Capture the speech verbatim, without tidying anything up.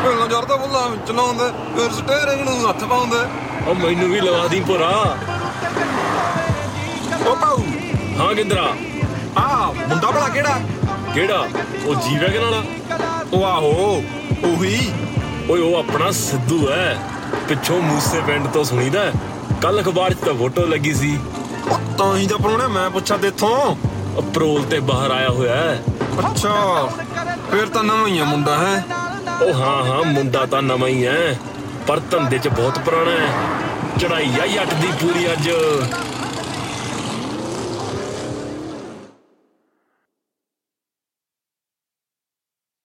ਪਹਿਲਾਂ ਜਰਦਾ ਬੁੱਲਾ ਚਲਾਉਂਦੇ ਫਿਰ ਸਟੀਅਰਿੰਗ ਨੂੰ ਹੱਥ ਪਾਉਂਦੇ। ਉਹ ਮੈਨੂੰ ਵੀ ਲਵਾ ਦੀ ਭੋਰਾ। ਉਹ ਪਾਉ ਹਾਂ ਗਿੰਦਰਾ। ਆ ਮੁੰਡਾ ਭਲਾ ਕਿਹੜਾ? ਕਿਹੜਾ? ਉਹ ਜੀ ਵੈਗਨ ਵਾਲਾ। ਉਹ ਆਹੋ ਉਹੀ। ਓਏ ਉਹ ਆਪਣਾ ਸਿੱਧੂ ਹੈ, ਪਿੱਛੋਂ ਮੂਸੇ ਪਿੰਡ ਤੋਂ ਸੁਣੀਦਾ। ਕੱਲ ਅਖਬਾਰ 'ਚ ਤਾਂ ਫੋਟੋ ਲੱਗੀ ਸੀ। ਤਾਂ ਹੀ ਤਾਂ ਪਰੋਣਾ ਮੈਂ ਪੁੱਛਾ ਤੇਥੋਂ। ਪਰੋਲ ਤੇ ਬਾਹਰ ਆਇਆ ਹੋਇਆ ਹੈ। ਅੱਛਾ ਫਿਰ ਤਾਂ ਨਵਾਂ ਹੀ ਆ ਮੁੰਡਾ ਹੈ। ਉਹ ਹਾਂ ਹਾਂ ਮੁੰਡਾ ਤਾਂ ਨਵਾਂ ਹੀ ਹੈ, ਪਰ ਧੰਦੇ 'ਚ ਬਹੁਤ ਪੁਰਾਣਾ ਹੈ। ਚੜਾਈ ਆ ਜੱਟ ਦੀ ਪੂਰੀ ਅੱਜ।